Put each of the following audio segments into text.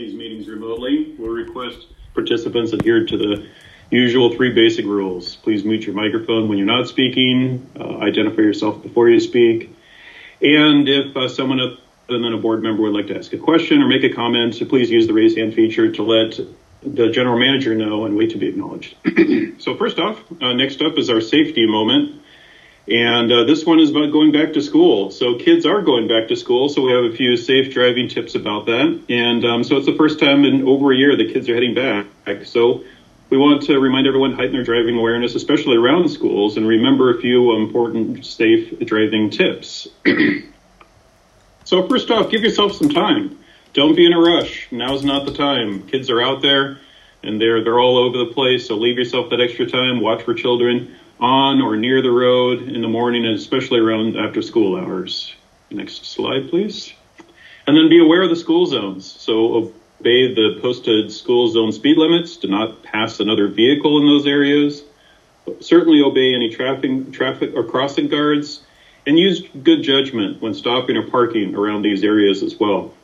these meetings remotely. We'll request participants adhere to the usual 3 basic rules. Please mute your microphone when you're not speaking, identify yourself before you speak, and if someone other than a board member would like to ask a question or make a comment, so please use the raise hand feature to let the general manager know and wait to be acknowledged. So first off, next up is our safety moment. And this one is about going back to school. So kids are going back to school, so we have a few safe driving tips about that. And so it's the first time in over a year that kids are heading back. So we want to remind everyone to heighten their driving awareness, especially around schools, and remember a few important safe driving tips. So first off, give yourself some time. Don't be in a rush. Now's not the time. Kids are out there and they're all over the place. So leave yourself that extra time. Watch for children on or near the road in the morning, and especially around after school hours. Next slide, please. And then be aware of the school zones. So obey the posted school zone speed limits. Do not pass another vehicle in those areas. Certainly obey any traffic or crossing guards, and use good judgment when stopping or parking around these areas as well.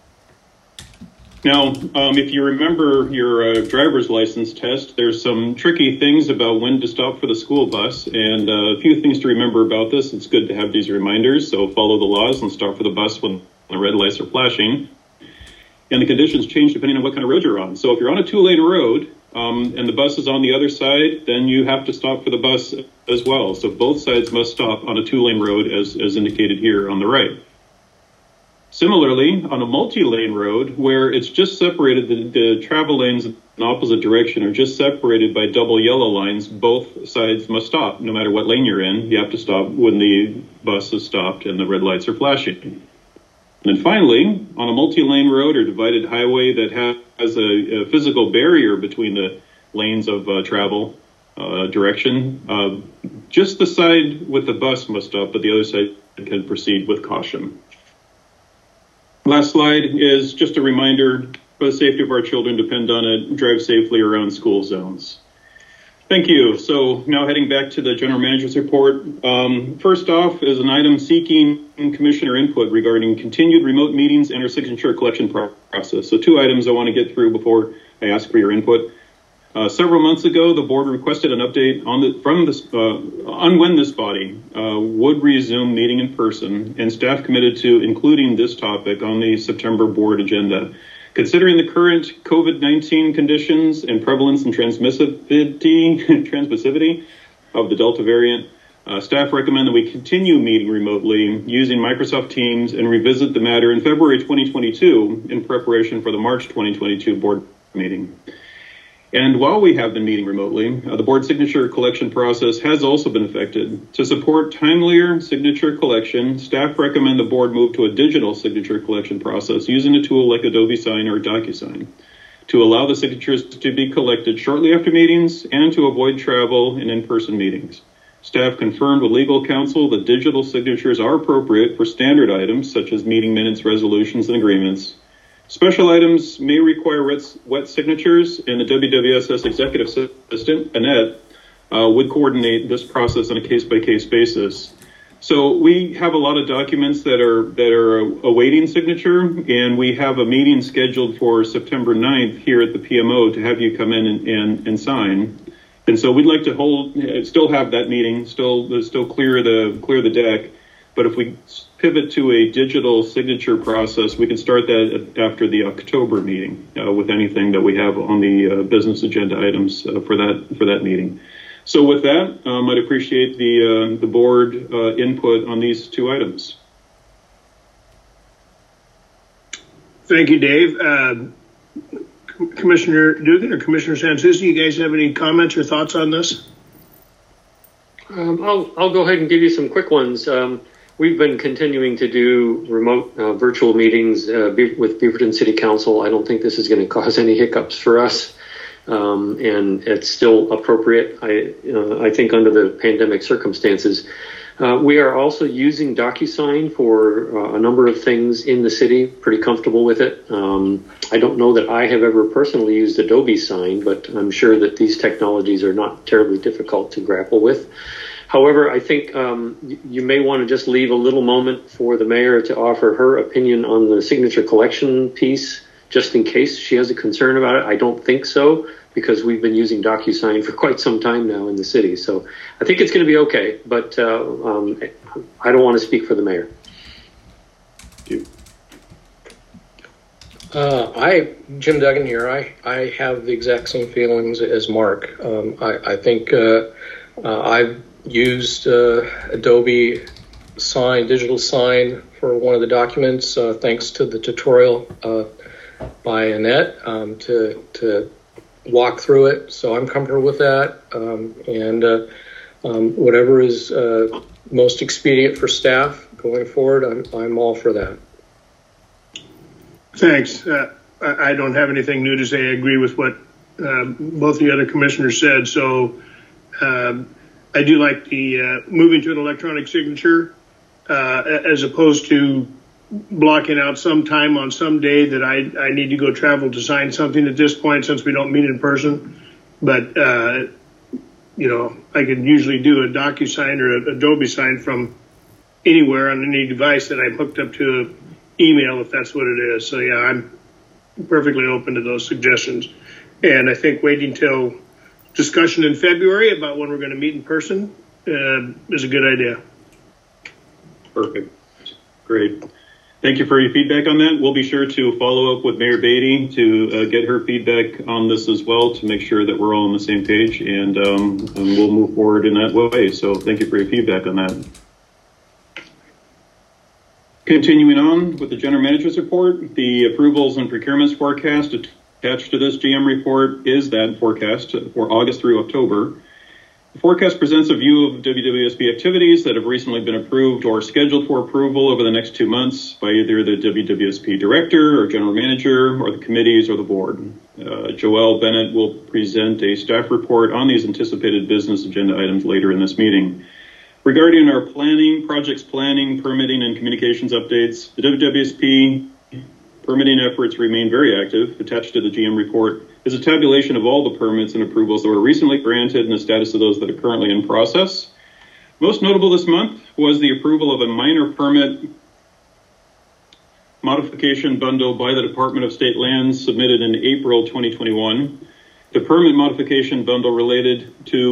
Now, if you remember your driver's license test, there's some tricky things about when to stop for the school bus, and a few things to remember about this. It's good to have these reminders, so follow the laws and stop for the bus when the red lights are flashing. And the conditions change depending on what kind of road you're on. So if you're on a 2-lane road and the bus is on the other side, then you have to stop for the bus as well. So both sides must stop on a 2-lane road as indicated here on the right. Similarly, on a multi-lane road where it's just separated, the travel lanes in opposite direction are just separated by double yellow lines, both sides must stop. No matter what lane you're in, you have to stop when the bus is stopped and the red lights are flashing. And then finally, on a multi-lane road or divided highway that has a physical barrier between the lanes of travel direction, just the side with the bus must stop, but the other side can proceed with caution. Last slide is just a reminder, for the safety of our children, depend on it, drive safely around school zones. Thank you. So now heading back to the General Manager's report. First off is an item seeking Commissioner input regarding continued remote meetings and our signature collection process. So 2 items I want to get through before I ask for your input. Several months ago, the board requested an update on when this body would resume meeting in person, and staff committed to including this topic on the September board agenda. Considering the current COVID-19 conditions and prevalence and transmissivity of the Delta variant, staff recommend that we continue meeting remotely using Microsoft Teams and revisit the matter in February 2022 in preparation for the March 2022 board meeting. And while we have been meeting remotely, the board signature collection process has also been affected. To support timelier signature collection, staff recommend the board move to a digital signature collection process using a tool like Adobe Sign or DocuSign to allow the signatures to be collected shortly after meetings and to avoid travel and in-person meetings. Staff confirmed with legal counsel that digital signatures are appropriate for standard items such as meeting minutes, resolutions, and agreements. Special items may require wet signatures, and the WWSS executive assistant, Annette, would coordinate this process on a case-by-case basis. So we have a lot of documents that are awaiting signature, and we have a meeting scheduled for September 9th here at the PMO to have you come in and sign. And so we'd like to still have that meeting, still clear the deck. But if we pivot to a digital signature process, we can start that after the October meeting with anything that we have on the business agenda items for that meeting. So with that, I'd appreciate the board input on these 2 items. Thank you, Dave. Commissioner Dugan or Commissioner Sansucci, you guys have any comments or thoughts on this? I'll go ahead and give you some quick ones. We've been continuing to do remote virtual meetings with Beaverton City Council. I don't think this is going to cause any hiccups for us, and it's still appropriate, I think, under the pandemic circumstances. We are also using DocuSign for a number of things in the city, pretty comfortable with it. I don't know that I have ever personally used Adobe Sign, but I'm sure that these technologies are not terribly difficult to grapple with. However, I think you may want to just leave a little moment for the mayor to offer her opinion on the signature collection piece just in case she has a concern about it. I don't think so, because we've been using DocuSign for quite some time now in the city. So I think it's going to be okay, but I don't want to speak for the mayor. Jim Duggan here. I have the exact same feelings as Mark. I think I've used Adobe Sign, digital sign, for one of the documents, thanks to the tutorial by Annette to walk through it. So I'm comfortable with that. Whatever is most expedient for staff going forward, I'm all for that. Thanks. I don't have anything new to say. I agree with what both the other commissioners said. So I do like the moving to an electronic signature as opposed to blocking out some time on some day that I need to go travel to sign something at this point, since we don't meet in person. But, I can usually do a DocuSign or an Adobe Sign from anywhere on any device that I'm hooked up to email, if that's what it is. So, yeah, I'm perfectly open to those suggestions. And I think waiting till discussion in February about when we're going to meet in person is a good idea. Perfect. Great. Thank you for your feedback on that. We'll be sure to follow up with Mayor Beatty to get her feedback on this as well, to make sure that we're all on the same page, and we'll move forward in that way. So thank you for your feedback on that. Continuing on with the General Manager's report, the approvals and procurements forecast attached to this GM report is that forecast for August through October. The forecast presents a view of WWSP activities that have recently been approved or scheduled for approval over the next 2 months by either the WWSP director or general manager or the committees or the board. Joelle Bennett will present a staff report on these anticipated business agenda items later in this meeting. Regarding our projects planning, permitting, and communications updates, the WWSP permitting efforts remain very active. Attached to the GM report is a tabulation of all the permits and approvals that were recently granted and the status of those that are currently in process. Most notable this month was the approval of a minor permit modification bundle by the Department of State Lands submitted in April 2021. The permit modification bundle related to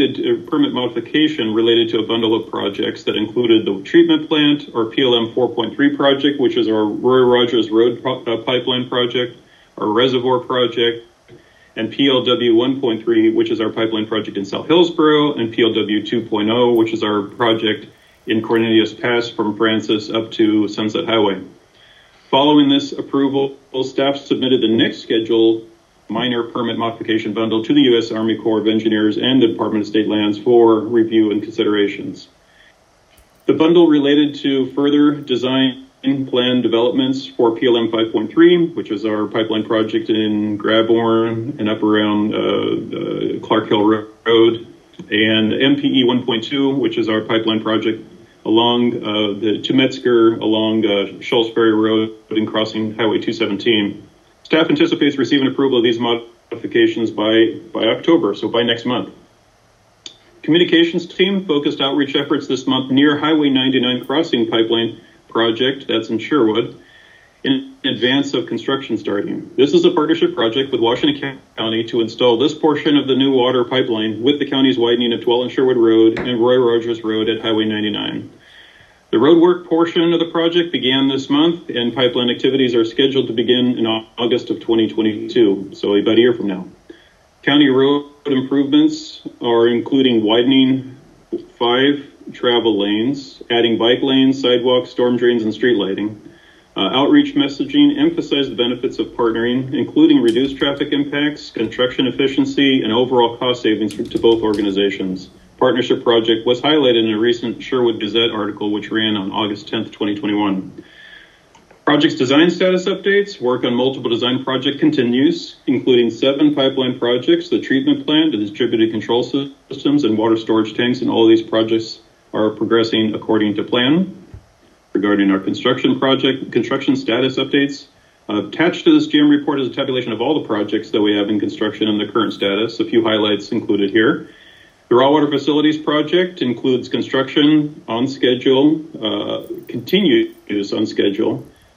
a bundle of projects that included the treatment plant, or PLM 4.3 project, which is our Roy Rogers Road pipeline project, our reservoir project, and PLW 1.3, which is our pipeline project in South Hillsborough, and PLW 2.0, which is our project in Cornelius Pass from Francis up to Sunset Highway. Following this approval, staff submitted the next scheduled minor permit modification bundle to the U.S. Army Corps of Engineers and the Department of State Lands for review and considerations. The bundle related to further design plan developments for PLM 5.3, which is our pipeline project in Graborn and up around Clark Hill Road, and MPE 1.2, which is our pipeline project along to Metzger, along Schultz Ferry Road and crossing Highway 217. Staff anticipates receiving approval of these modifications by October, so by next month. Communications team focused outreach efforts this month near Highway 99 crossing pipeline project, that's in Sherwood, in advance of construction starting. This is a partnership project with Washington County to install this portion of the new water pipeline with the county's widening of Dwell and Sherwood Road and Roy Rogers Road at Highway 99. The roadwork portion of the project began this month, and pipeline activities are scheduled to begin in August of 2022, so about a year from now. County road improvements are including widening 5 travel lanes, adding bike lanes, sidewalks, storm drains, and street lighting. Outreach messaging emphasized the benefits of partnering, including reduced traffic impacts, construction efficiency, and overall cost savings to both organizations. Partnership project was highlighted in a recent Sherwood Gazette article, which ran on August 10th, 2021. Project's design status updates. Work on multiple design project continues, including 7 pipeline projects, the treatment plant, the distributed control systems, and water storage tanks, and all of these projects are progressing according to plan. Regarding our construction status updates, attached to this GM report is a tabulation of all the projects that we have in construction and the current status. A few highlights included here. The Raw Water Facilities project includes construction on schedule, continues on schedule.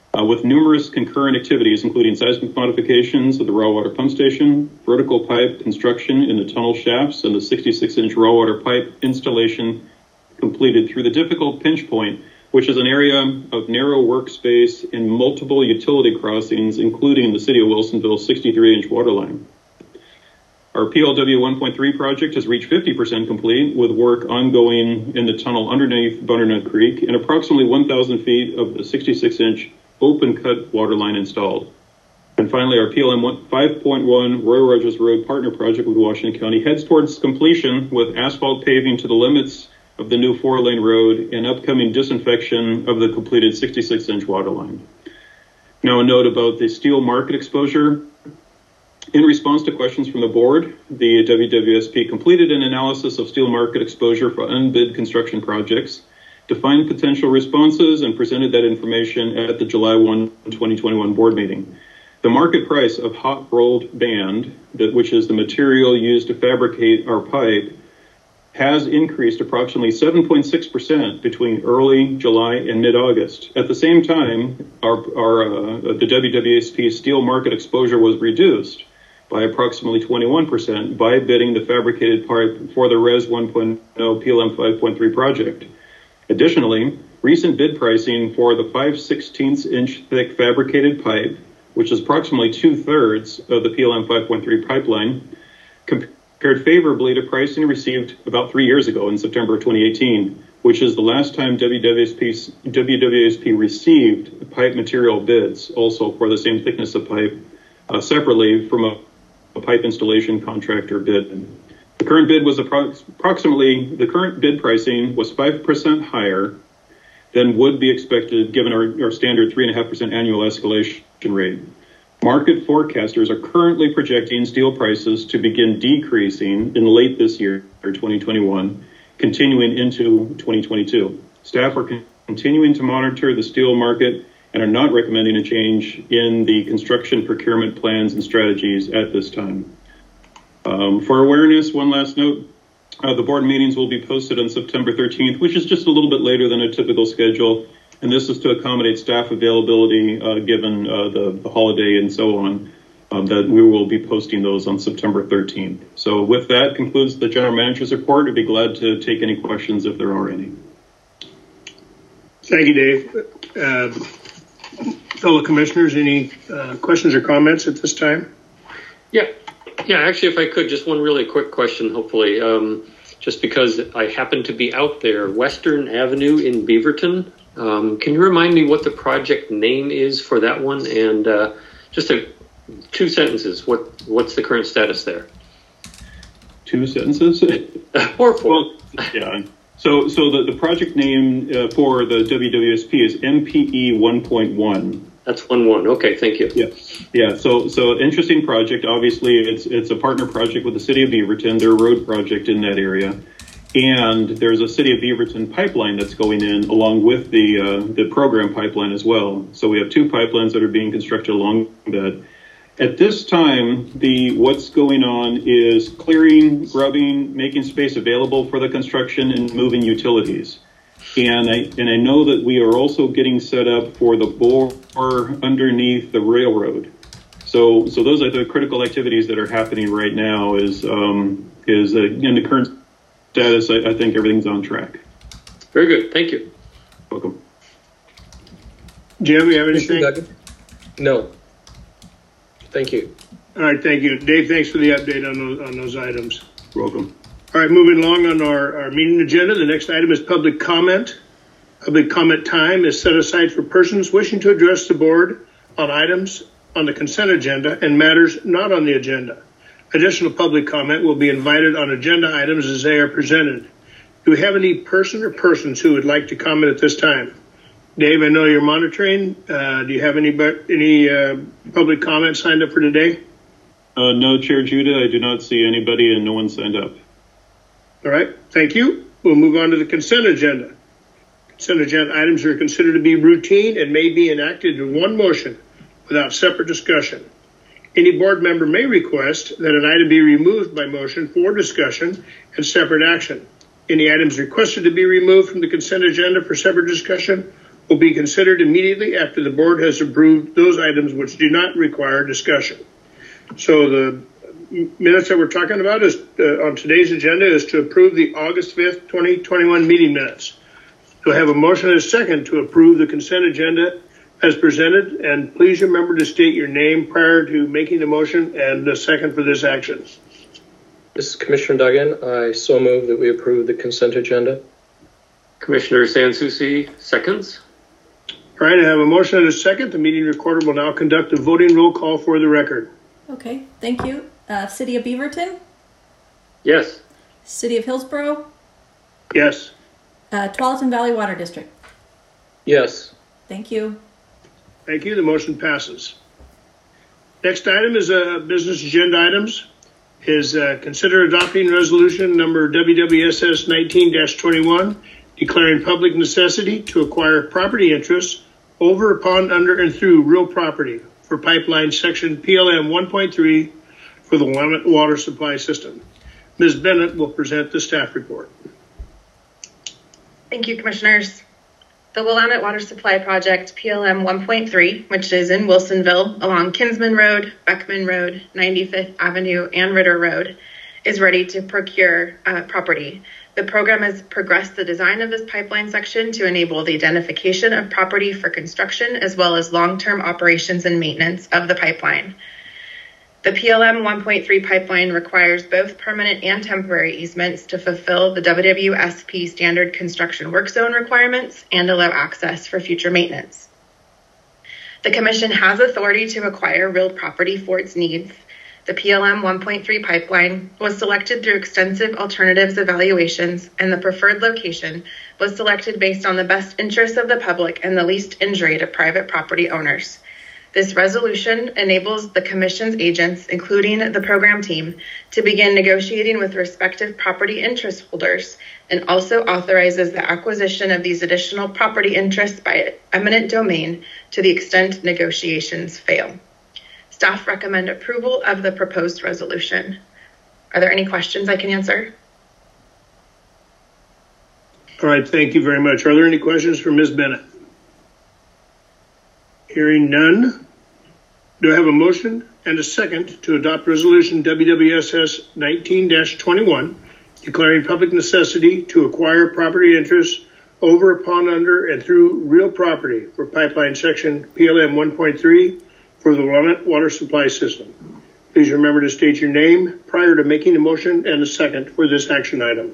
with numerous concurrent activities, including seismic modifications of the raw water pump station, vertical pipe construction in the tunnel shafts, and the 66-inch raw water pipe installation completed through the difficult pinch point, which is an area of narrow workspace and multiple utility crossings, including the City of Wilsonville 63-inch water line. Our PLW 1.3 project has reached 50% complete, with work ongoing in the tunnel underneath Butternut Creek and approximately 1,000 feet of the 66-inch open cut water line installed. And finally, our PLM 5.1 Roy Rogers Road partner project with Washington County heads towards completion, with asphalt paving to the limits of the new 4-lane road and upcoming disinfection of the completed 66-inch water line. Now, a note about the steel market exposure. In response to questions from the board, the WWSP completed an analysis of steel market exposure for unbid construction projects, defined potential responses, and presented that information at the July 1, 2021 board meeting. The market price of hot rolled band, which is the material used to fabricate our pipe, has increased approximately 7.6% between early July and mid-August. At the same time, the WWSP steel market exposure was reduced by approximately 21% by bidding the fabricated pipe for the Res 1.0 PLM 5.3 project. Additionally, recent bid pricing for the 5/16-inch thick fabricated pipe, which is approximately 2/3 of the PLM 5.3 pipeline, compared favorably to pricing received about 3 years ago in September of 2018, which is the last time WWSP received pipe material bids, also for the same thickness of pipe, separately from a pipe installation contractor bid. The current bid was the current bid pricing was 5% higher than would be expected given our standard 3.5% annual escalation rate. Market forecasters are currently projecting steel prices to begin decreasing in late this year, or 2021, continuing into 2022. Staff are continuing to monitor the steel market and are not recommending a change in the construction procurement plans and strategies at this time. For awareness, one last note, the board meetings will be posted on September 13th, which is just a little bit later than a typical schedule. And this is to accommodate staff availability given the holiday and so on, that we will be posting those on September 13th. So with that concludes the General Manager's report. I'd be glad to take any questions if there are any. Thank you, Dave. Fellow commissioners, any questions or comments at this time? Yeah, actually, if I could, just one really quick question, hopefully. Just because I happen to be out there, Western Avenue in Beaverton. Can you remind me what the project name is for that one? And just 2 sentences, what's the current status there? 2 sentences? Or 4. Well, yeah. So the project name for the WWSP is MPE 1.1. That's 1.1. Okay, thank you. Yeah. So interesting project. Obviously, it's a partner project with the City of Beaverton, their road project in that area. And there's a City of Beaverton pipeline that's going in along with the program pipeline as well. So we have 2 pipelines that are being constructed along that. At this time, what's going on is clearing, grubbing, making space available for the construction, and moving utilities. And I know that we are also getting set up for the bore underneath the railroad. So those are the critical activities that are happening right now. Is in the current status, I think everything's on track. Very good. Thank you. Welcome. Jim, you have anything? No. Thank you. All right, thank you. Dave, thanks for the update on those items. You're welcome. All right, moving along on our meeting agenda, the next item is public comment. Public comment time is set aside for persons wishing to address the board on items on the consent agenda and matters not on the agenda. Additional public comment will be invited on agenda items as they are presented. Do we have any person or persons who would like to comment at this time? Dave, I know you're monitoring. Do you have any public comments signed up for today? No, Chair Judah, I do not see anybody and no one signed up. All right, thank you. We'll move on to the consent agenda. Consent agenda items are considered to be routine and may be enacted in one motion without separate discussion. Any board member may request that an item be removed by motion for discussion and separate action. Any items requested to be removed from the consent agenda for separate discussion will be considered immediately after the board has approved those items which do not require discussion. So the minutes that we're talking about is on today's agenda is to approve the August 5th, 2021 meeting minutes. Do I have a motion and a second to approve the consent agenda as presented? And please remember to state your name prior to making the motion and the second for this action. This is Commissioner Duggan. I so move that we approve the consent agenda. Commissioner Sansucci seconds. All right, I have a motion and a second. The meeting recorder will now conduct a voting roll call for the record. Okay, thank you. City of Beaverton? Yes. City of Hillsborough? Yes. Tualatin Valley Water District? Yes. Thank you. Thank you. The motion passes. Next item is business agenda items. Is consider adopting resolution number WWSS 19-21, declaring public necessity to acquire property interests over, upon, under, and through real property for pipeline section PLM 1.3 for the Willamette Water Supply System. Ms. Bennett will present the staff report. Thank you, Commissioners. The Willamette Water Supply Project PLM 1.3, which is in Wilsonville along Kinsman Road, Beckman Road, 95th Avenue, and Ritter Road, is ready to procure property. The program has progressed the design of this pipeline section to enable the identification of property for construction as well as long-term operations and maintenance of the pipeline. The PLM 1.3 pipeline requires both permanent and temporary easements to fulfill the WWSP standard construction work zone requirements and allow access for future maintenance. The Commission has authority to acquire real property for its needs. The PLM 1.3 pipeline was selected through extensive alternatives evaluations, and the preferred location was selected based on the best interests of the public and the least injury to private property owners. This resolution enables the Commission's agents, including the program team, to begin negotiating with respective property interest holders and also authorizes the acquisition of these additional property interests by eminent domain to the extent negotiations fail. Staff recommend approval of the proposed resolution. Are there any questions I can answer? All right, thank you very much. Are there any questions for Ms. Bennett? Hearing none, do I have a motion and a second to adopt resolution WWSS 19-21, declaring public necessity to acquire property interests over, upon, under, and through real property for pipeline section PLM 1.3 for the Willamette Water Supply System? Please remember to state your name prior to making a motion and a second for this action item.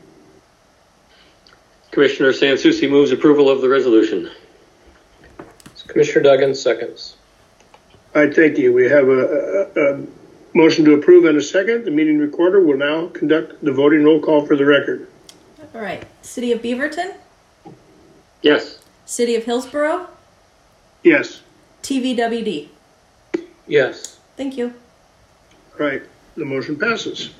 Commissioner Sansucci moves approval of the resolution. Commissioner Duggan seconds. All right, thank you. We have a motion to approve and a second. The meeting recorder will now conduct the voting roll call for the record. All right. City of Beaverton? Yes. City of Hillsborough? Yes. TVWD? Yes. Thank you. All right, the motion passes.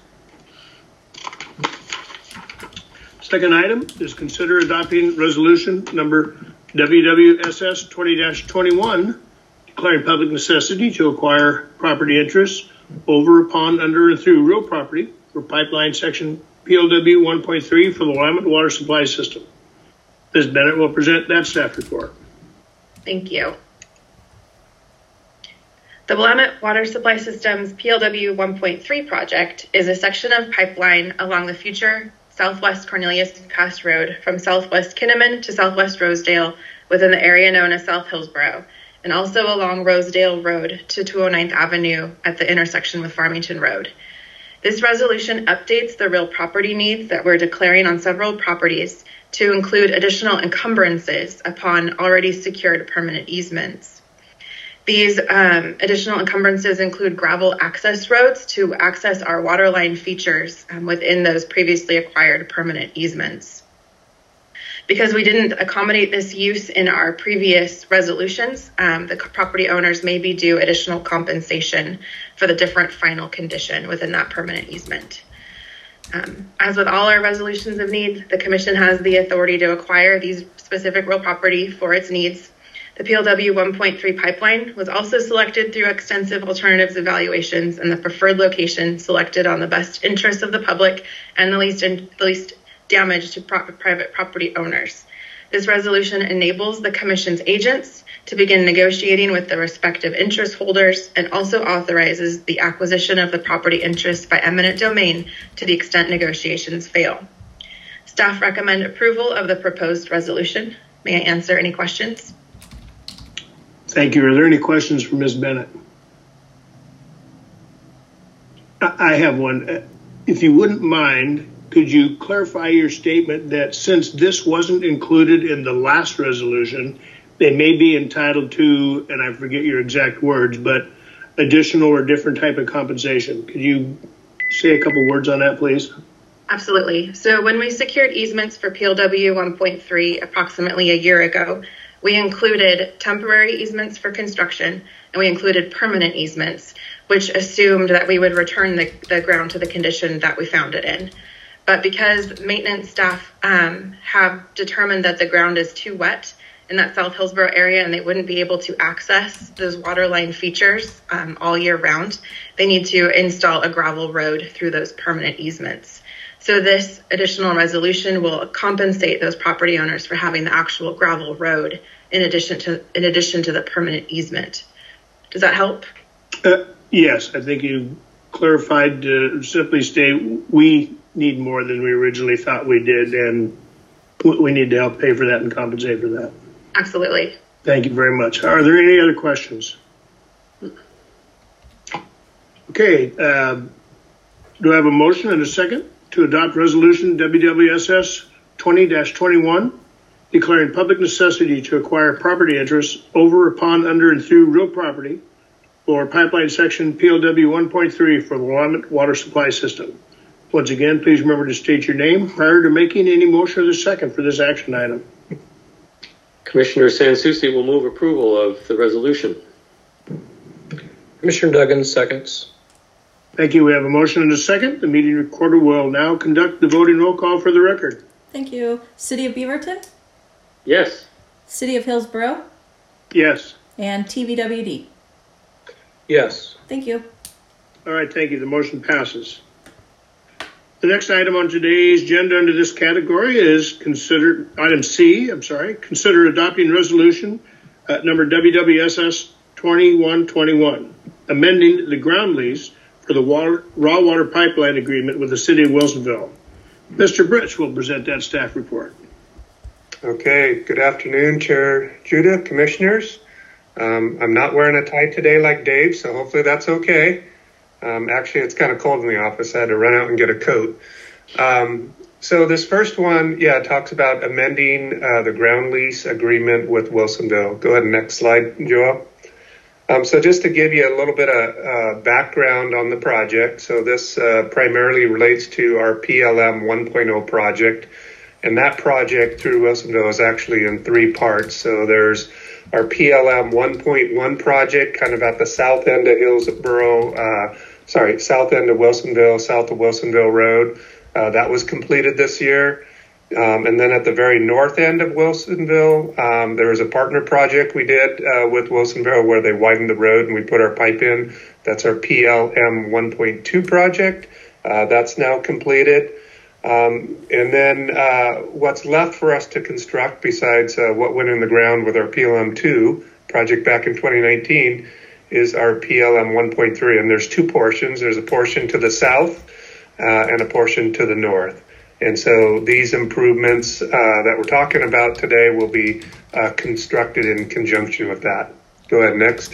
Second item is consider adopting resolution number WWSS 20-21, declaring public necessity to acquire property interests over, upon, under, and through real property for pipeline section PLW 1.3 for the Willamette Water Supply System. Ms. Bennett will present that staff report. Thank you. The Willamette Water Supply System's PLW 1.3 project is a section of pipeline along the future Southwest Cornelius Pass Road from Southwest Kinnaman to Southwest Rosedale within the area known as South Hillsborough, and also along Rosedale Road to 209th Avenue at the intersection with Farmington Road. This resolution updates the real property needs that we're declaring on several properties to include additional encumbrances upon already secured permanent easements. These additional encumbrances include gravel access roads to access our waterline features within those previously acquired permanent easements. Because we didn't accommodate this use in our previous resolutions, the property owners may be due additional compensation for the different final condition within that permanent easement. As with all our resolutions of need, the Commission has the authority to acquire these specific real property for its needs. The PLW 1.3 pipeline was also selected through extensive alternatives evaluations, and the preferred location selected on the best interest of the public and the least damage to private property owners. This resolution enables the Commission's agents to begin negotiating with the respective interest holders and also authorizes the acquisition of the property interest by eminent domain to the extent negotiations fail. Staff recommend approval of the proposed resolution. May I answer any questions? Thank you. Are there any questions for Ms. Bennett? I have one. If you wouldn't mind, could you clarify your statement that since this wasn't included in the last resolution, they may be entitled to, and I forget your exact words, but additional or different type of compensation? Could you say a couple words on that, please? Absolutely. So when we secured easements for PLW 1.3 approximately a year ago, we included temporary easements for construction and we included permanent easements, which assumed that we would return the ground to the condition that we found it in. But because maintenance staff have determined that the ground is too wet in that South Hillsborough area and they wouldn't be able to access those waterline features all year round, they need to install a gravel road through those permanent easements. So this additional resolution will compensate those property owners for having the actual gravel road in addition to the permanent easement. Does that help? Yes, I think you clarified to simply state we need more than we originally thought we did, and we need to help pay for that and compensate for that. Absolutely. Thank you very much. Are there any other questions? Okay. Do I have a motion and a second to adopt resolution WWSS 20-21, declaring public necessity to acquire property interests over, upon, under, and through real property or pipeline section PLW 1.3 for the Willamette Water Supply System? Once again, please remember to state your name prior to making any motion or the second for this action item. Commissioner Sansucci will move approval of the resolution. Commissioner Duggan seconds. Thank you. We have a motion and a second. The meeting recorder will now conduct the voting roll call for the record. Thank you. City of Beaverton? Yes. City of Hillsborough? Yes. And TVWD? Yes. Thank you. All right. Thank you. The motion passes. The next item on today's agenda under this category is item C, consider adopting resolution number WWSS 2121, amending the ground lease for the raw water pipeline agreement with the city of Wilsonville. Mr. Britch will present that staff report. Okay, good afternoon, Chair Judah, Commissioners. I'm not wearing a tie today like Dave, so hopefully that's okay. Actually, it's kind of cold in the office. I had to run out and get a coat. So this first one, talks about amending the ground lease agreement with Wilsonville. Go ahead and next slide, Joel. So just to give you a little bit of background on the project. So this primarily relates to our PLM 1.0 project. And that project through Wilsonville is actually in three parts. So there's our PLM 1.1 project, kind of at the south end of south end of Wilsonville, south of Wilsonville Road. That was completed this year. And then at the very north end of Wilsonville, there was a partner project we did with Wilsonville where they widened the road and we put our pipe in. That's our PLM 1.2 project. That's now completed. And then what's left for us to construct besides what went in the ground with our PLM 2 project back in 2019 is our PLM 1.3. And there's two portions. There's a portion to the south and a portion to the north. And so these improvements that we're talking about today will be constructed in conjunction with that. Go ahead, next.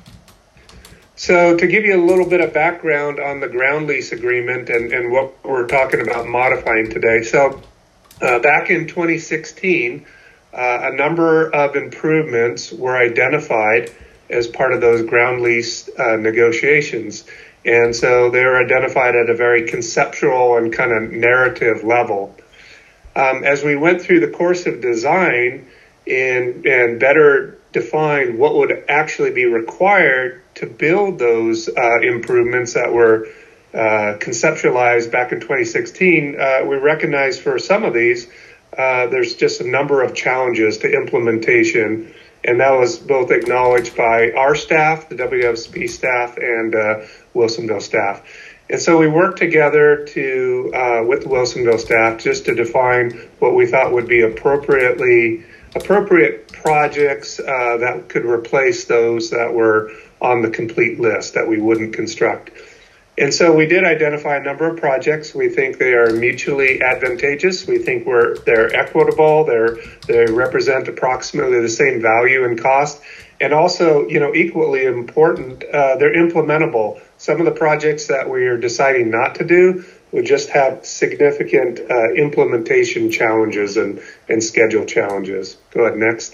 So to give you a little bit of background on the ground lease agreement and what we're talking about modifying today. So back in 2016, a number of improvements were identified as part of those ground lease negotiations. And so they were identified at a very conceptual and kind of narrative level. As we went through the course of design and better define what would actually be required to build those improvements that were conceptualized back in 2016, we recognized for some of these, there's just a number of challenges to implementation. And that was both acknowledged by our staff, the WSP staff, and Wilsonville staff. And so we worked together with the Wilsonville staff just to define what we thought would be appropriate projects that could replace those that were on the complete list that we wouldn't construct. And so we did identify a number of projects. We think they are mutually advantageous. We think they're equitable. They represent approximately the same value and cost. And also, equally important, they're implementable. Some of the projects that we are deciding not to do would just have significant implementation challenges and schedule challenges. Go ahead, next.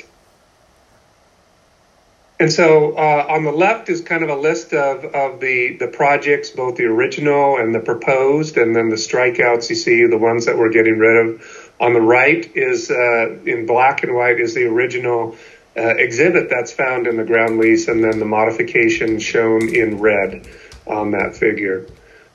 And so on the left is kind of a list of the projects, both the original and the proposed, and then the strikeouts you see, the ones that we're getting rid of. On the right is, in black and white, is the original exhibit that's found in the ground lease, and then the modification shown in red on that figure.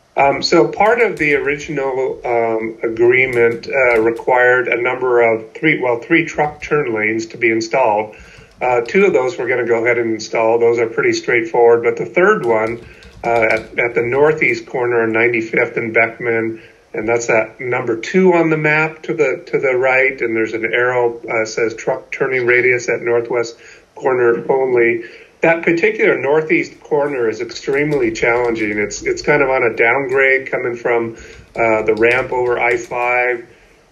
So part of the original agreement required a number of three truck turn lanes to be installed. Two of those we're going to go ahead and install. Those are pretty straightforward. But the third one at the northeast corner on 95th and Beckman, and that's that number 2 on the map to the right. And there's an arrow says truck turning radius at northwest corner only. That particular northeast corner is extremely challenging. It's kind of on a downgrade coming from the ramp over I-5.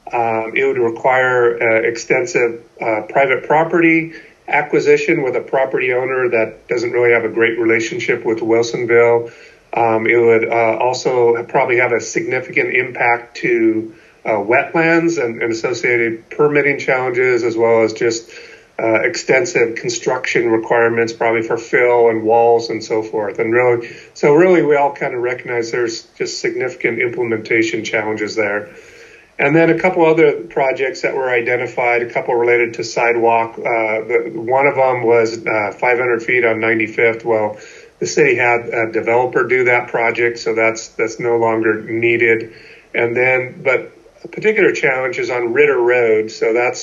It would require extensive private property acquisition with a property owner that doesn't really have a great relationship with Wilsonville. It would also probably have a significant impact to wetlands and associated permitting challenges, as well as just extensive construction requirements, probably for fill and walls and so forth. And really we all kind of recognize there's just significant implementation challenges there. And then a couple other projects that were identified, a couple related to sidewalk. One of them was 500 feet on 95th. Well, the city had a developer do that project, so that's no longer needed. And then, but a particular challenge is on Ritter Road. So that's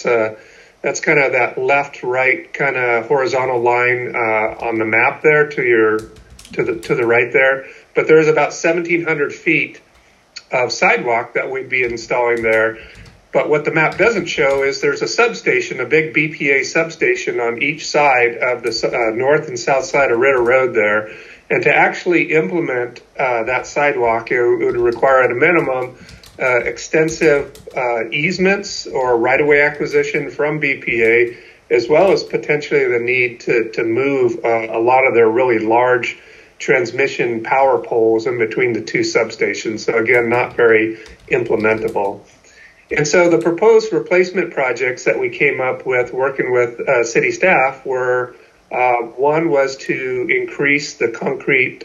kind of that left-right kind of horizontal line on the map there to the right there. But there's about 1,700 feet of sidewalk that we'd be installing there. But what the map doesn't show is there's a substation, a big BPA substation on each side of the north and south side of Ritter Road there. And to actually implement that sidewalk, it would require at a minimum extensive easements or right-of-way acquisition from BPA, as well as potentially the need to move a lot of their really large transmission power poles in between the two substations. So again, not very implementable. And so the proposed replacement projects that we came up with working with city staff were, one was to increase the concrete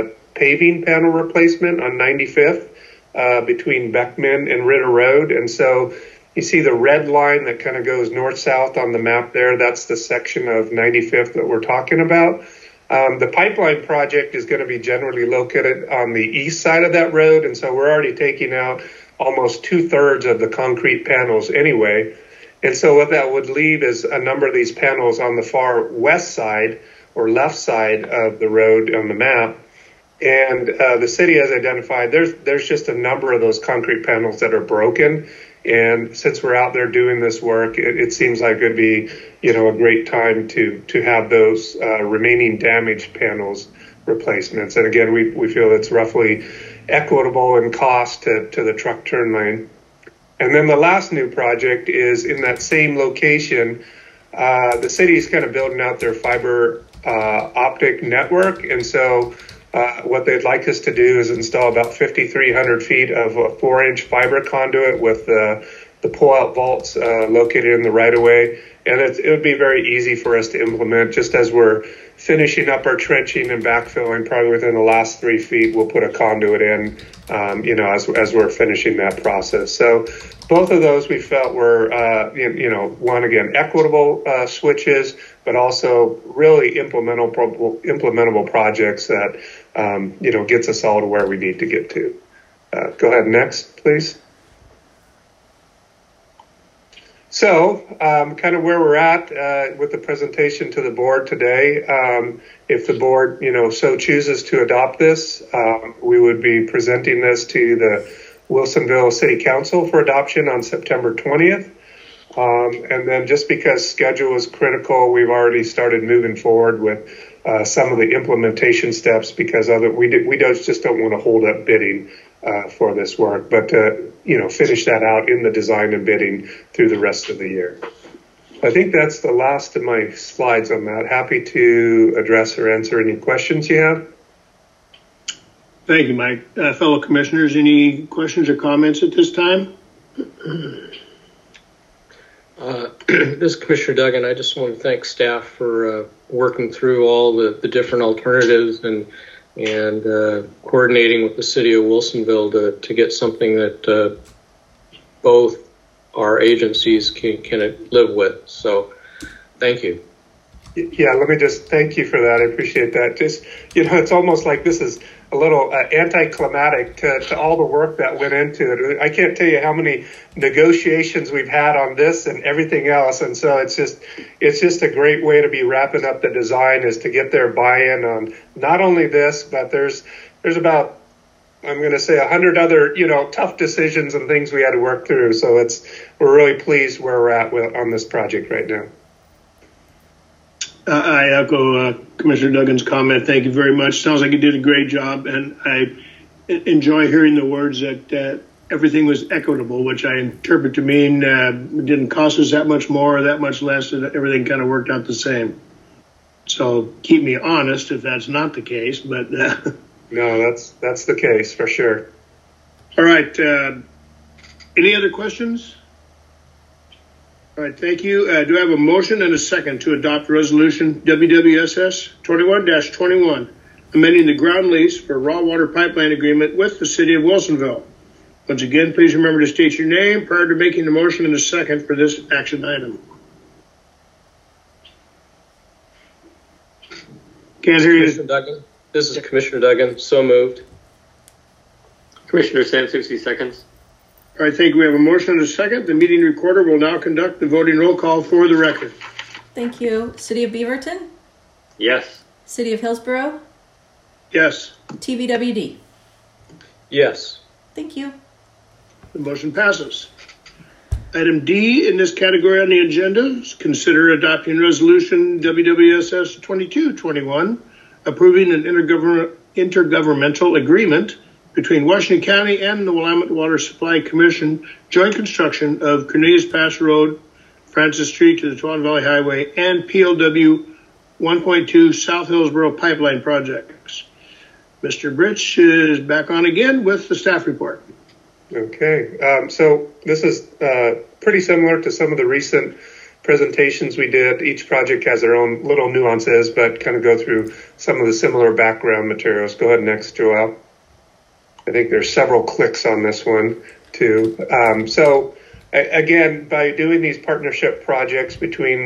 paving panel replacement on 95th between Beckman and Ritter Road. And so you see the red line that kind of goes north-south on the map there. That's the section of 95th that we're talking about. The pipeline project is going to be generally located on the east side of that road, and so we're already taking out almost 2/3 of the concrete panels anyway. And so what that would leave is a number of these panels on the far west side or left side of the road on the map. And the city has identified there's just a number of those concrete panels that are broken. And since we're out there doing this work, it seems like it'd be, a great time to have those remaining damaged panels replacements. And again, we feel it's roughly equitable in cost to the truck turn lane. And then the last new project is in that same location. The city is kind of building out their fiber optic network. And so what they'd like us to do is install about 5,300 feet of a 4-inch fiber conduit with the pull-out vaults located in the right-of-way. And it would be very easy for us to implement. Just as we're finishing up our trenching and backfilling, probably within the last 3 feet, we'll put a conduit in, as we're finishing that process. So both of those we felt were, one, again, equitable switches, but also really implementable projects that, gets us all to where we need to get to. Go ahead next, please. So, kind of where we're at with the presentation to the board today. If the board, so chooses to adopt this, we would be presenting this to the Wilsonville City Council for adoption on September 20th. And then just because schedule is critical, we've already started moving forward with some of the implementation steps because we just don't want to hold up bidding for this work, but finish that out in the design and bidding through the rest of the year. I think that's the last of my slides on that. Happy to address or answer any questions you have. Thank you, Mike. Fellow commissioners, any questions or comments at this time? This is Commissioner Duggan. I just want to thank staff for working through all the different alternatives and coordinating with the city of Wilsonville to get something that both our agencies can live with. So thank you. Yeah, let me just thank you for that. I appreciate that. Just, it's almost like this is a little anticlimactic to all the work that went into it. I can't tell you how many negotiations we've had on this and everything else. And so it's just a great way to be wrapping up the design is to get their buy-in on not only this, but there's about, I'm going to say 100 other, tough decisions and things we had to work through. So we're really pleased where we're at on this project right now. I echo Commissioner Duggan's comment. Thank you very much. Sounds like you did a great job, and I enjoy hearing the words that everything was equitable, which I interpret to mean it didn't cost us that much more or that much less, and everything kind of worked out the same. So keep me honest if that's not the case, but no, that's the case for sure. All right. Any other questions? All right, thank you. Do I have a motion and a second to adopt resolution WWSS 21-21, amending the ground lease for raw water pipeline agreement with the city of Wilsonville? Once again, please remember to state your name prior to making the motion and a second for this action item. Can't hear you. Commissioner Duggan. This is Commissioner Duggan. So moved. Commissioner Sansucci seconds. All right, thank you. We have a motion and a second. The meeting recorder will now conduct the voting roll call for the record. Thank you. City of Beaverton? Yes. City of Hillsborough? Yes. TVWD? Yes. Thank you. The motion passes. Item D in this category on the agenda is consider adopting resolution WWSS 22-21, approving an intergovernmental agreement between Washington County and the Willamette Water Supply Commission, joint construction of Cornelius Pass Road, Francis Street to the Tuolumne Valley Highway, and PLW 1.2 South Hillsborough Pipeline projects. Mr. Britch is back on again with the staff report. Okay, so this is pretty similar to some of the recent presentations we did. Each project has their own little nuances, but kind of go through some of the similar background materials. Go ahead next, Joelle. I think there's several clicks on this one too. So again, by doing these partnership projects between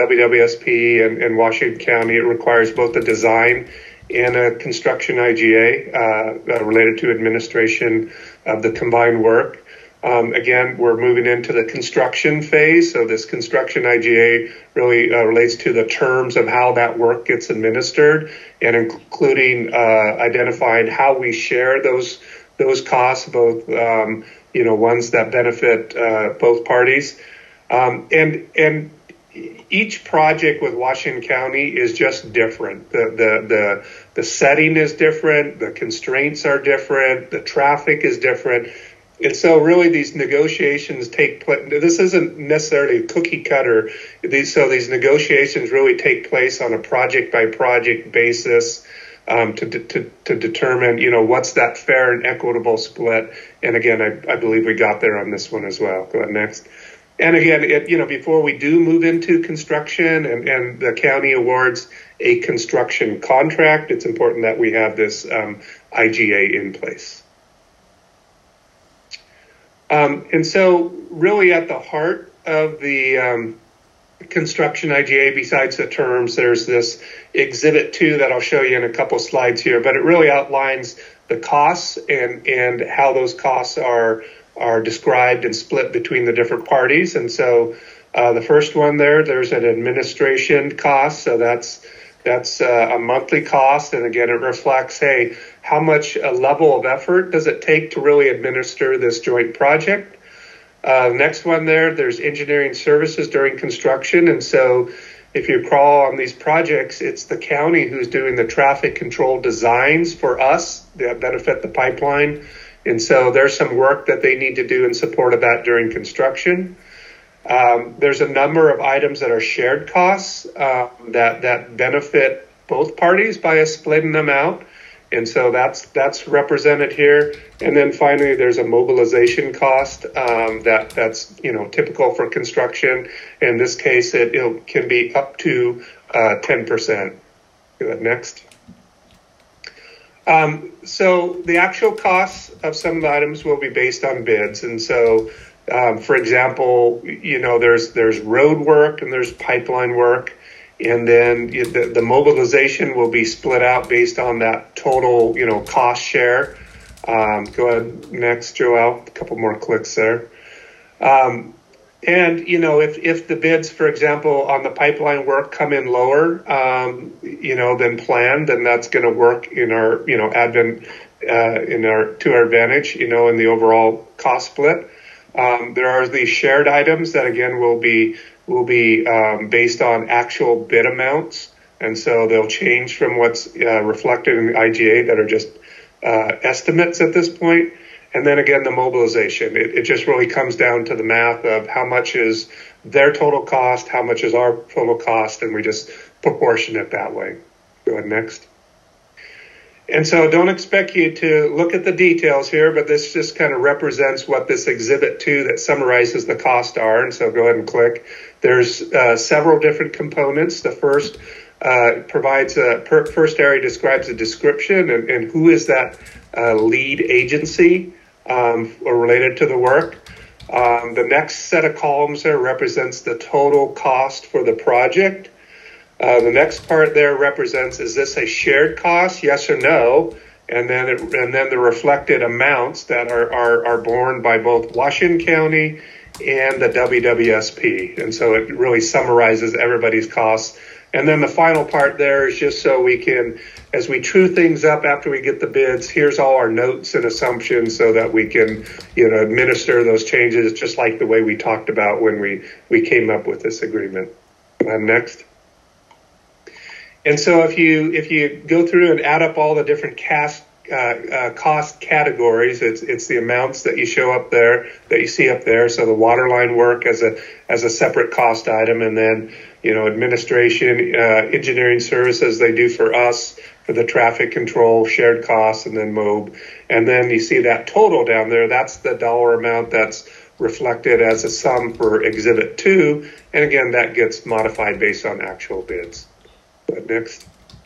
WWSP and Washington County, it requires both a design and a construction IGA related to administration of the combined work. Again, we're moving into the construction phase. So this construction IGA really relates to the terms of how that work gets administered and including identifying how we share those costs, both, ones that benefit both parties. And each project with Washington County is just different. The setting is different. The constraints are different. The traffic is different. And so really these negotiations take place. This isn't necessarily a cookie cutter. These negotiations really take place on a project by project basis to determine, what's that fair and equitable split. And again, I believe we got there on this one as well. Go ahead next. And again, before we do move into construction and the county awards a construction contract, it's important that we have this IGA in place. And so really at the heart of the construction IGA, besides the terms, there's this Exhibit 2 that I'll show you in a couple slides here, but it really outlines the costs and how those costs are are described and split between the different parties. And so the first one there's an administration cost. So that's a monthly cost. And again, it reflects, hey, how much level of effort does it take to really administer this joint project? Next one there's engineering services during construction. And so if you recall on these projects, it's the county who's doing the traffic control designs for us that benefit the pipeline. And so there's some work that they need to do in support of that during construction. There's a number of items that are shared costs that benefit both parties by us splitting them out. And so that's represented here. And then finally, there's a mobilization cost that's typical for construction. In this case, it can be up to 10%. Go ahead, next. So the actual costs of some of the items will be based on bids. And so, for example, there's road work and there's pipeline work. And then the mobilization will be split out based on that total, cost share. Go ahead, next, Joel. A couple more clicks there. And, if the bids, for example, on the pipeline work come in lower, than planned, then that's going to work in our, to our advantage, in the overall cost split. There are these shared items that, again, will be based on actual bid amounts. And so they'll change from what's reflected in the IGA that are just estimates at this point. And then again, the mobilization. It just really comes down to the math of how much is their total cost, how much is our total cost, and we just proportion it that way. Go ahead, next. And so don't expect you to look at the details here, but this just kind of represents what this Exhibit 2 that summarizes the cost are. And so go ahead and click. There's several different components. The first first area describes a description and who is that lead agency or related to the work. The next set of columns there represents the total cost for the project. The next part there represents, is this a shared cost, yes or no? And then the reflected amounts that are borne by both Washington County and the WWSP. And so it really summarizes everybody's costs. And then the final part there is just so we can, as we true things up after we get the bids, here's all our notes and assumptions so that we can, administer those changes just like the way we talked about when we came up with this agreement. Next. And so if you go through and add up all the different cost categories, it's the amounts that you show up there, that you see up there. So the water line work as a separate cost item, and then administration, engineering services they do for us for the traffic control, shared costs, and then MOB. And then you see that total down there. That's the dollar amount that's reflected as a sum for Exhibit 2. And again, that gets modified based on actual bids. Next.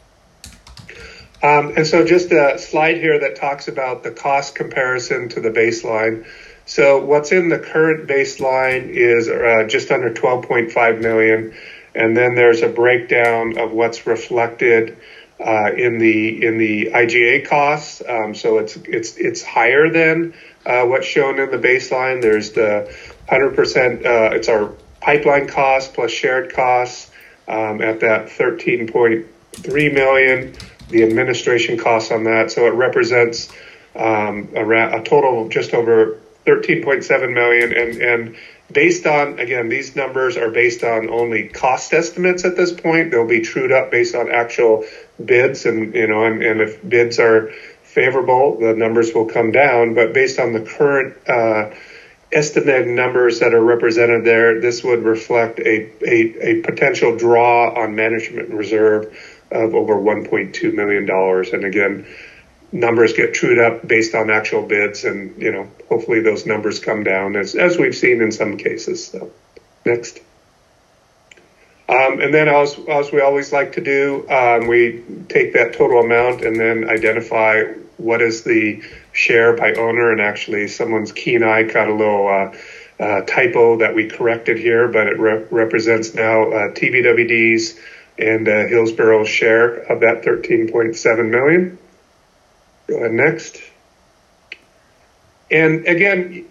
And so just a slide here that talks about the cost comparison to the baseline. So what's in the current baseline is just under 12.5 million. And then there's a breakdown of what's reflected in the IGA costs. So it's higher than what's shown in the baseline. There's the 100%, it's our pipeline cost plus shared costs. At that 13.3 million, the administration costs on that. So it represents a total of just over 13.7 million. And based on, again, these numbers are based on only cost estimates at this point. They'll be trued up based on actual bids. And if bids are favorable, the numbers will come down. But based on the current estimated numbers that are represented there, this would reflect a potential draw on management reserve of over $1.2 million. And again, numbers get trued up based on actual bids, and hopefully those numbers come down as we've seen in some cases. So, next. And then as we always like to do, we take that total amount and then identify what is the share by owner. And actually someone's keen eye caught a little typo that we corrected here, but it represents now TBWD's and Hillsboro's share of that 13.7 million. Go ahead, next. And again,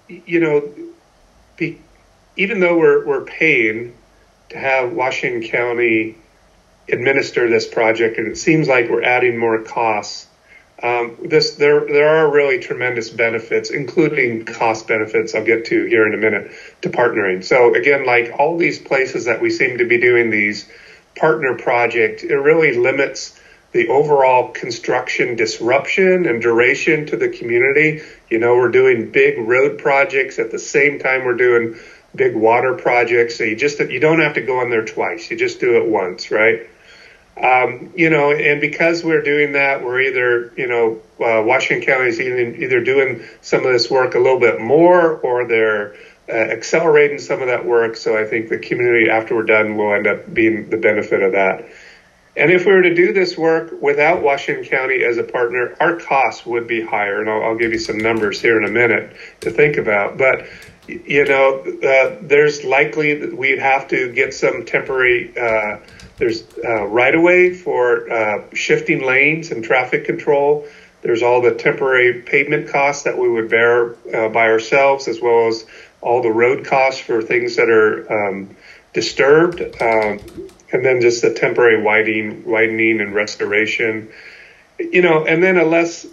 even though we're paying to have Washington County administer this project, and it seems like we're adding more costs, there are really tremendous benefits, including cost benefits I'll get to here in a minute, to partnering. So again, like all these places that we seem to be doing these partner projects, it really limits the overall construction disruption and duration to the community. We're doing big road projects at the same time we're doing big water projects. So you don't have to go in there twice. You just do it once, right? And because we're doing that, we're either, Washington County is either doing some of this work a little bit more, or they're accelerating some of that work. So I think the community, after we're done, will end up being the benefit of that. And if we were to do this work without Washington County as a partner, our costs would be higher. And I'll give you some numbers here in a minute to think about. But, there's likely that we'd have to get some temporary there's right-of-way for shifting lanes and traffic control. There's all the temporary pavement costs that we would bear by ourselves, as well as all the road costs for things that are disturbed, and then just the temporary widening and restoration. And then a less,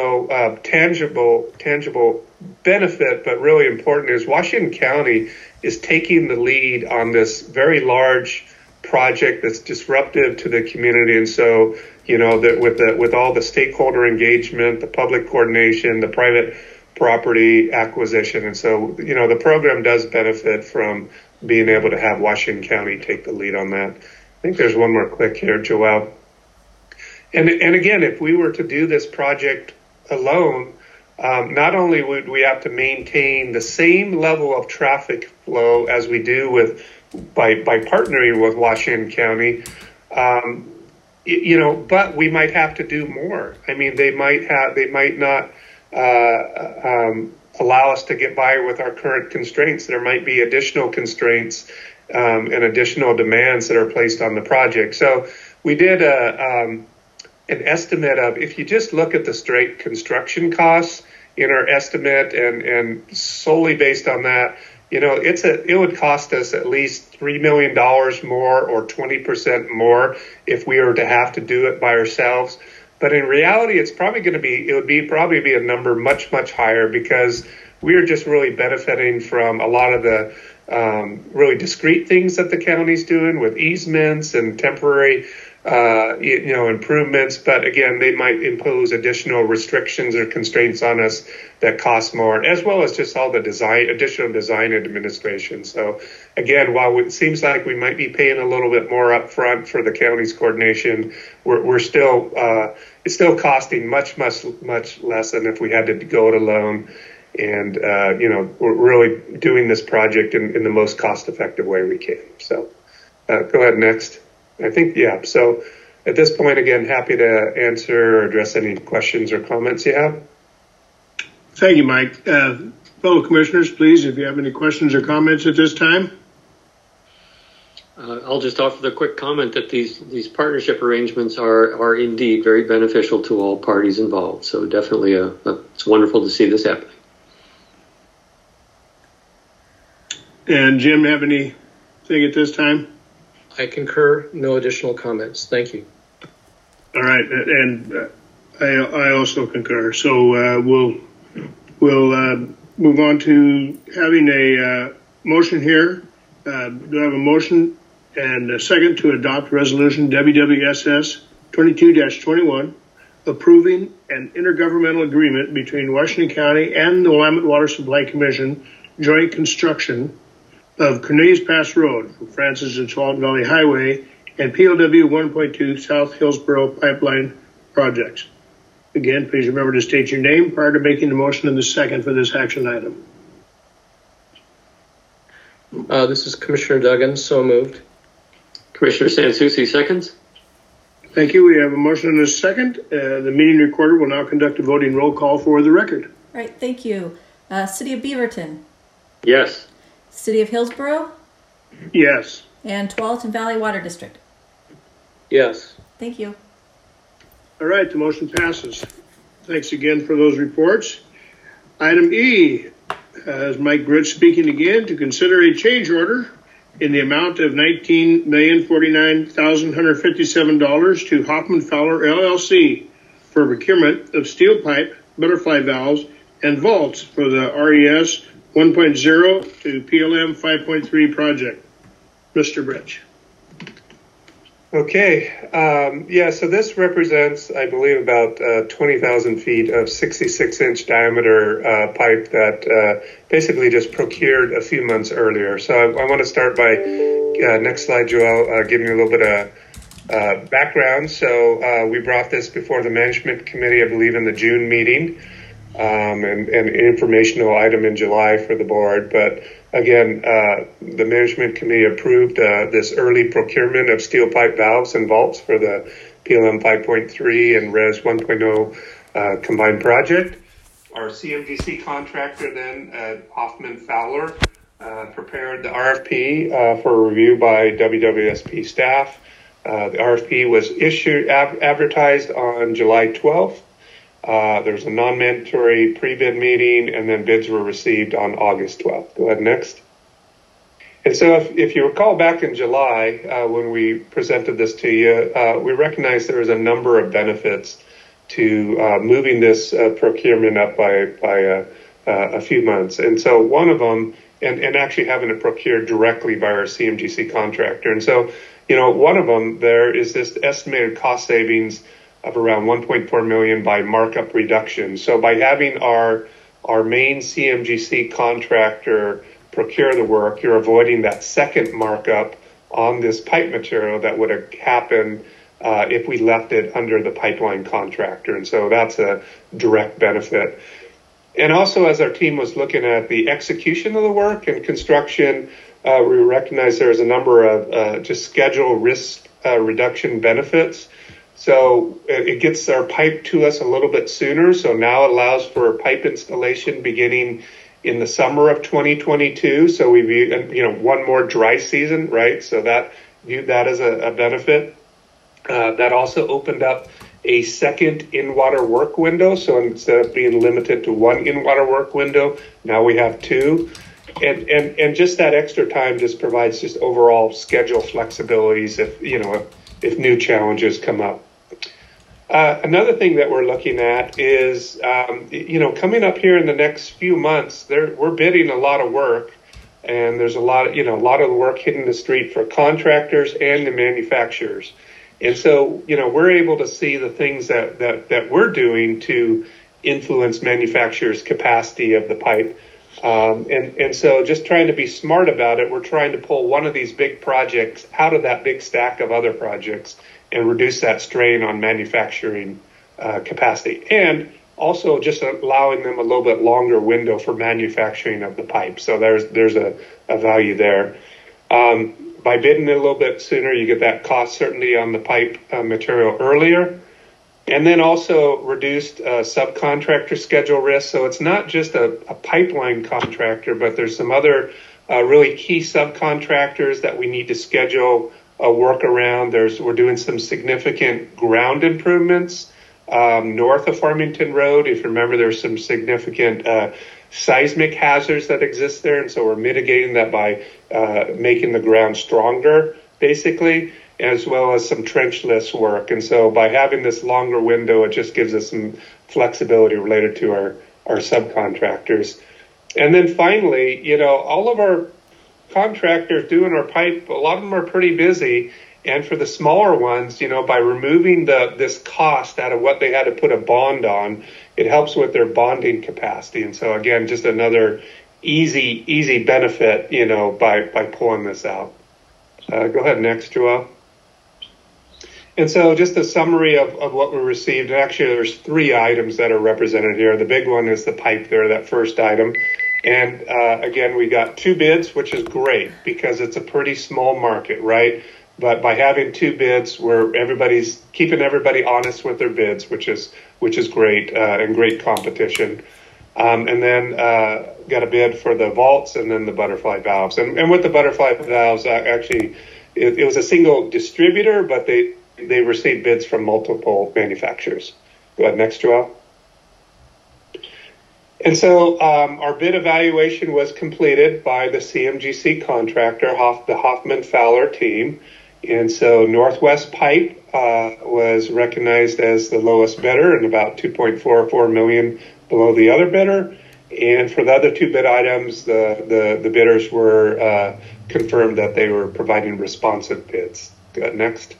tangible benefit, but really important, is Washington County is taking the lead on this very large project that's disruptive to the community. And so, that with all the stakeholder engagement, the public coordination, the private property acquisition. And so, the program does benefit from being able to have Washington County take the lead on that. I think there's one more click here, Joelle. And again, if we were to do this project alone, not only would we have to maintain the same level of traffic flow as we do by partnering with Washington County, but we might have to do more. I mean, they might not allow us to get by with our current constraints. There might be additional constraints and additional demands that are placed on the project. So we did an estimate of, if you just look at the straight construction costs in our estimate, and solely based on that, it would cost us at least $3 million more, or 20% more, if we were to have to do it by ourselves. But in reality, it would probably be a number much, much higher, because we are just really benefiting from a lot of the really discrete things that the county's doing with easements and temporary improvements. But again, they might impose additional restrictions or constraints on us that cost more, as well as just all the additional design and administration. So again, while it seems like we might be paying a little bit more up front for the county's coordination, we're still, it's still costing much, much, much less than if we had to go it alone. And, we're really doing this project in the most cost-effective way we can. So go ahead, next. I think, yeah. So at this point, again, happy to answer or address any questions or comments you have. Thank you, Mike. Fellow commissioners, please, if you have any questions or comments at this time. I'll just offer the quick comment that these partnership arrangements are indeed very beneficial to all parties involved. So definitely it's wonderful to see this happening. And Jim, have anything at this time? I concur. No additional comments. Thank you. All right, and I also concur. So we'll move on to having a motion here. Do I have a motion and a second to adopt resolution WWSS 22-21, approving an intergovernmental agreement between Washington County and the Willamette Water Supply Commission joint construction of Cornelius Pass Road from Francis and Tualatin Valley Highway and PLW 1.2 South Hillsborough Pipeline projects. Again, please remember to state your name prior to making the motion and the second for this action item. This is Commissioner Duggan. So moved. Commissioner Sansucci, seconds. Thank you. We have a motion and a second. The meeting recorder will now conduct a voting roll call for the record. All right, thank you. City of Beaverton. Yes. City of Hillsborough. Yes. And Tualatin Valley Water District. Yes. Thank you. All right, the motion passes. Thanks again for those reports. Item E, Is Mike Gritz speaking again to consider a change order in the amount of $19,049,157 to Hoffman Fowler LLC for procurement of steel pipe, butterfly valves, and vaults for the RES 1.0 to PLM 5.3 project. Mr. Bridge. Okay. So this represents, I believe, about 20,000 feet of 66-inch diameter pipe that basically just procured a few months earlier. So I want to start by, next slide, Joel, giving you a little bit of background. So we brought this before the management committee, I believe, in the June meeting, and an informational item in July for the board. But again, the management committee approved this early procurement of steel pipe valves and vaults for the PLM 5.3 and RES 1.0 combined project. Our CMGC contractor then, Hoffman Fowler, prepared the RFP for review by WWSP staff. The RFP was advertised on July 12th. There was a non-mandatory pre-bid meeting, and then bids were received on August 12th. Go ahead, next. And so if you recall back in July, when we presented this to you, we recognized there was a number of benefits to moving this procurement up by a few months. And so one of them, and actually having it procured directly by our CMGC contractor. And so, one of them there is this estimated cost savings of around $1.4 million by markup reduction. So by having our main CMGC contractor procure the work, you're avoiding that second markup on this pipe material that would have happened if we left it under the pipeline contractor. And so that's a direct benefit. And also, as our team was looking at the execution of the work and construction, we recognized there was a number of just schedule risk reduction benefits. So it gets our pipe to us a little bit sooner. So now it allows for pipe installation beginning in the summer of 2022. So we view, one more dry season, right? So that viewed that as a benefit. That also opened up a second in-water work window. So instead of being limited to one in-water work window, now we have two. And just that extra time just provides just overall schedule flexibilities if new challenges come up. Another thing that we're looking at is, coming up here in the next few months, we're bidding a lot of work, and there's a lot of the work hitting the street for contractors and the manufacturers. And so, we're able to see the things that we're doing to influence manufacturers' capacity of the pipe. And so just trying to be smart about it, we're trying to pull one of these big projects out of that big stack of other projects and reduce that strain on manufacturing capacity. And also just allowing them a little bit longer window for manufacturing of the pipe. So there's a value there. By bidding it a little bit sooner, you get that cost certainty on the pipe material earlier. And then also reduced subcontractor schedule risk. So it's not just a pipeline contractor, but there's some other really key subcontractors that we need to schedule work around. We're doing some significant ground improvements north of Farmington Road. If you remember, there's some significant seismic hazards that exist there. And so we're mitigating that by making the ground stronger, basically, as well as some trenchless work. And so by having this longer window, it just gives us some flexibility related to our subcontractors. And then finally, all of our contractors doing our pipe, a lot of them are pretty busy. And for the smaller ones, by removing this cost out of what they had to put a bond on, it helps with their bonding capacity. And so again, just another easy benefit, by pulling this out. Go ahead next, Joelle. And so just a summary of what we received. And actually, there's 3 items that are represented here. The big one is the pipe there, that first item. And again, we got 2 bids, which is great because it's a pretty small market, right? But by having 2 bids, where everybody's keeping everybody honest with their bids, which is great, and great competition. And then got a bid for the vaults and then the butterfly valves. And with the butterfly valves, actually, it was a single distributor, but they received bids from multiple manufacturers. Go ahead, next, Joelle. And so our bid evaluation was completed by the CMGC contractor, the Hoffman Fowler team. And so Northwest Pipe was recognized as the lowest bidder and about $2.44 million below the other bidder. And for the other two bid items, the bidders were confirmed that they were providing responsive bids. Go ahead, next.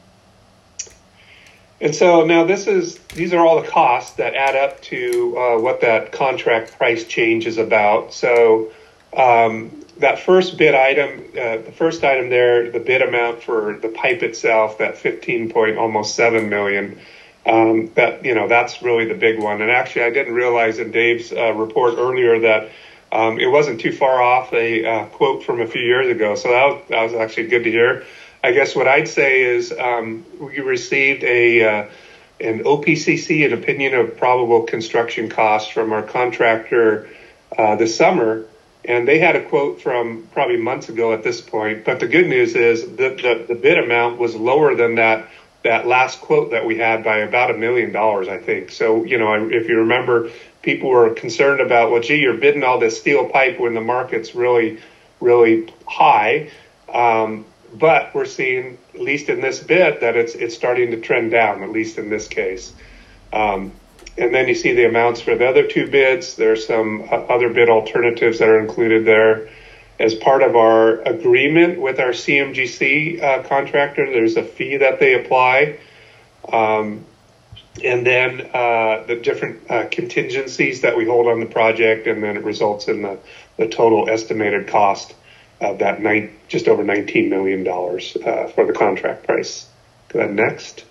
And so now these are all the costs that add up to what that contract price change is about. So that first bid item, the first item there, the bid amount for the pipe itself, that almost $7 million. That's really the big one. And actually, I didn't realize in Dave's report earlier that it wasn't too far off a quote from a few years ago. So that was actually good to hear. I guess what I'd say is we received an OPCC, an opinion of probable construction costs, from our contractor this summer. And they had a quote from probably months ago at this point. But the good news is that the bid amount was lower than that last quote that we had by about $1 million, I think. So, if you remember, people were concerned about, well, gee, you're bidding all this steel pipe when the market's really, really high. But we're seeing, at least in this bid, that it's starting to trend down, at least in this case. And then you see the amounts for the other two bids. There's some other bid alternatives that are included there. As part of our agreement with our CMGC contractor, there's a fee that they apply. And then the different contingencies that we hold on the project, and then it results in the total estimated cost of that just over $19 million for the contract price. Go ahead, next.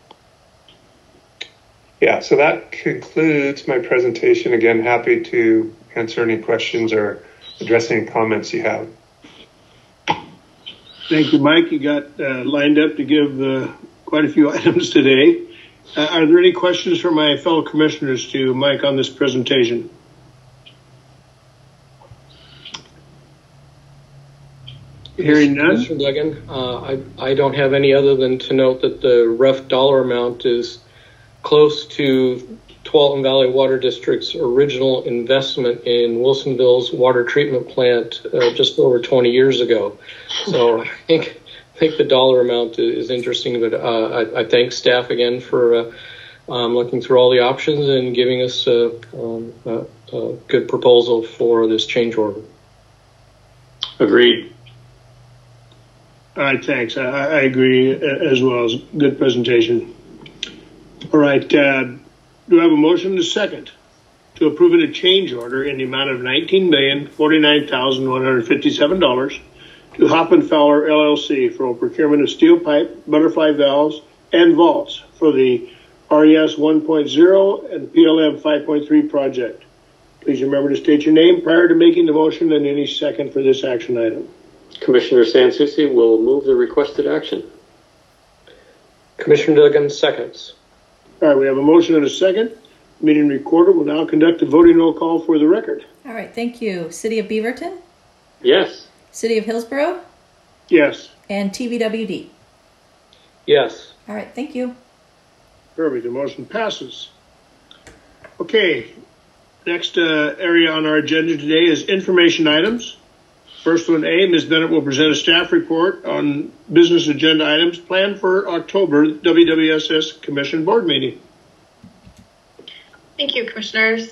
Yeah, so that concludes my presentation. Again, happy to answer any questions or address any comments you have. Thank you, Mike. You got lined up to give quite a few items today. Are there any questions from my fellow commissioners to Mike on this presentation? Hearing none. Mr. Duggan, I don't have any other than to note that the rough dollar amount is close to Tualatin Valley Water District's original investment in Wilsonville's water treatment plant just over 20 years ago. So I think the dollar amount is interesting, but I thank staff again for looking through all the options and giving us a good proposal for this change order. Agreed. All right, thanks. I agree as well. As good presentation. All right, do I have a motion to second to approve a change order in the amount of $19,049,157 to Hoffman Fowler LLC for a procurement of steel pipe, butterfly valves, and vaults for the RES 1.0 and PLM 5.3 project. Please remember to state your name prior to making the motion and any second for this action item. Commissioner Sansucci will move the requested action. Commissioner Duggan seconds. All right, we have a motion and a second. Meeting recorder will now conduct a voting roll call for the record. All right, thank you. City of Beaverton? Yes. City of Hillsborough? Yes. And TVWD? Yes. All right, thank you. Perfect. The motion passes. Okay, next area on our agenda today is information items. First one A, Ms. Bennett will present a staff report on business agenda items planned for October WWSS Commission Board meeting. Thank you, Commissioners.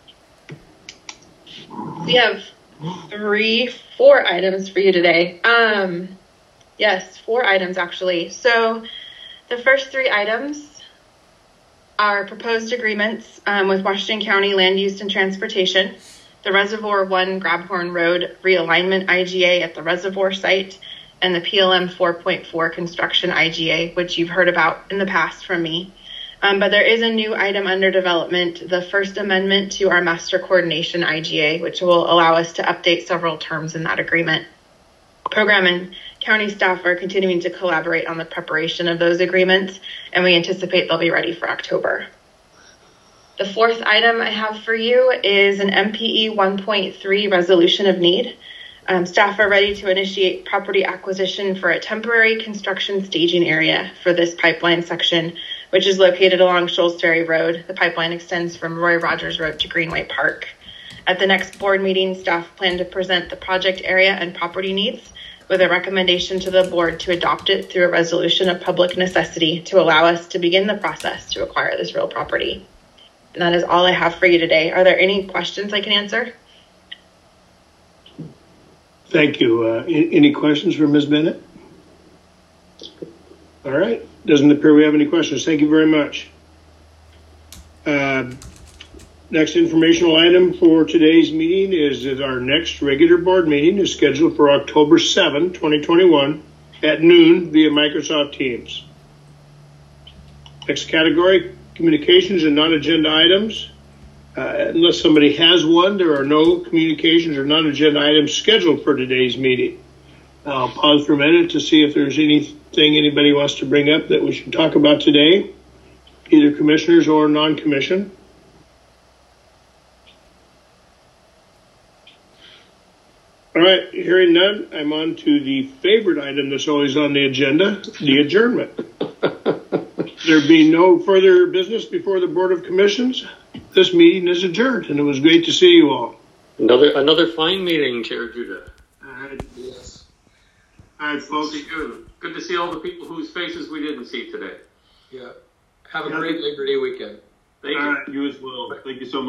We have 4 items for you today. Yes, 4 items actually. So the first 3 items are proposed agreements with Washington County Land Use and Transportation, the Reservoir 1 Grabhorn Road realignment IGA at the reservoir site, and the PLM 4.4 construction IGA, which you've heard about in the past from me. But there is a new item under development, the first amendment to our master coordination IGA, which will allow us to update several terms in that agreement. Program and county staff are continuing to collaborate on the preparation of those agreements, and we anticipate they'll be ready for October. The 4th item I have for you is an MPE 1.3 resolution of need. Staff are ready to initiate property acquisition for a temporary construction staging area for this pipeline section, which is located along Shoals Ferry Road. The pipeline extends from Roy Rogers Road to Greenway Park. At the next board meeting, staff plan to present the project area and property needs with a recommendation to the board to adopt it through a resolution of public necessity to allow us to begin the process to acquire this real property. And that is all I have for you today. Are there any questions I can answer? Thank you. Any questions for Ms. Bennett? All right. Doesn't appear we have any questions. Thank you very much. Next informational item for today's meeting is that our next regular board meeting is scheduled for October 7, 2021 at noon via Microsoft Teams. Next category, communications and non-agenda items. Unless somebody has one, there are no communications or non-agenda items scheduled for today's meeting. I'll pause for a minute to see if there's anything anybody wants to bring up that we should talk about today, either commissioners or non-commission. All right, hearing none, I'm on to the favorite item that's always on the agenda, the adjournment. There being no further business before the Board of Commissions, this meeting is adjourned, and it was great to see you all. Another fine meeting, Chair Judah. Yes. All right, folks. Good to see all the people whose faces we didn't see today. Yeah. Have a great Labor Day weekend. Thank you. All right, you as well. Thank you so much.